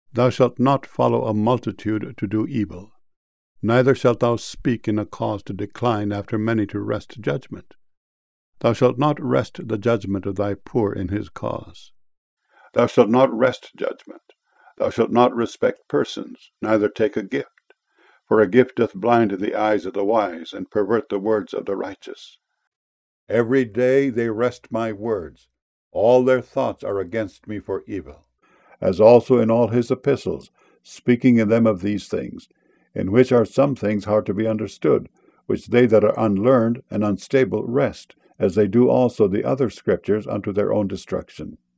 Thou shalt not follow a multitude to do evil, neither shalt thou speak in a cause to decline after many to wrest judgment. Thou shalt not wrest the judgment of thy poor in his cause. Thou shalt not wrest judgment. Thou shalt not respect persons, neither take a gift. For a gift doth blind the eyes of the wise, and pervert the words of the righteous. Every day they wrest my words. All their thoughts are against me for evil. As also in all his epistles, speaking in them of these things, in which are some things hard to be understood, which they that are unlearned and unstable wrest, as they do also the other scriptures unto their own destruction.